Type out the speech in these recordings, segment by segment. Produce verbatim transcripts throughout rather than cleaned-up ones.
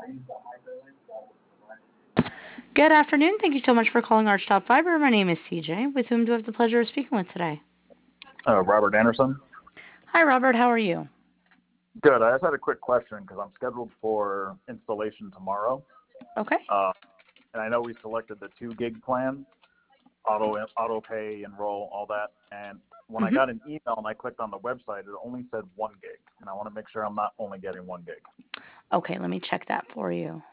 Good afternoon. Thank you so much for calling Arch Top Fiber. My name is C J. With whom do I have the pleasure of speaking with today? Uh, Robert Anderson. Hi, Robert. How are you? Good. I just had a quick question because I'm scheduled for installation tomorrow. Okay. Uh, and I know we selected the two gig plan, auto auto pay, enroll, all that. And when I Mm-hmm. got an email and I clicked on the website, it only said one gig. And I want to make sure I'm not only getting one gig. Okay, let me check that for you.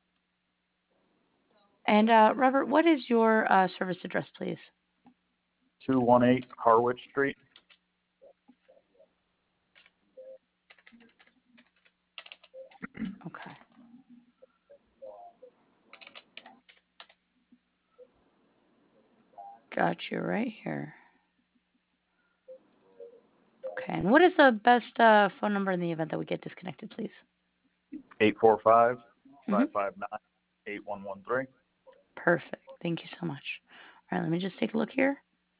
And uh, Robert, what is your uh, service address, please? two one eight Harwich Street. Okay. Got you right here. Okay. And what is the best uh, phone number in the event that we get disconnected, please? eight four five, Mm-hmm. five five nine, eight one one three. Perfect. Thank you so much. All right, let me just take a look here.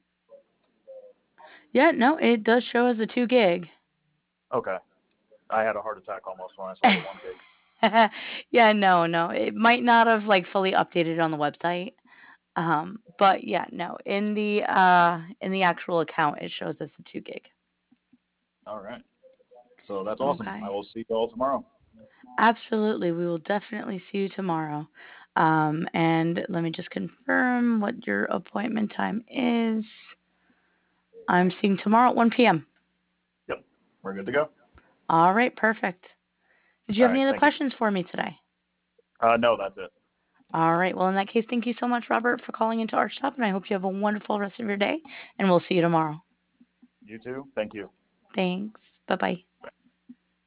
Yeah, no, it does show as a two gig. Okay. I had a heart attack almost when I saw the one gig. Yeah, no, no. It might not have like fully updated on the website. Um, but yeah, no. In the uh in the actual account it shows as a two gig. All right. So that's awesome. I Okay. will see you all tomorrow. Absolutely. We will definitely see you tomorrow. Um, and let me just confirm what your appointment time is. I'm seeing tomorrow at one p m. Yep. We're good to go. All right, perfect. Did you All have right. any other Thank you. questions for me today? Uh, no, that's it. All right. Well, in that case, thank you so much, Robert, for calling into Arch Top, and I hope you have a wonderful rest of your day, and we'll see you tomorrow. You too. Thank you. Thanks. Bye bye.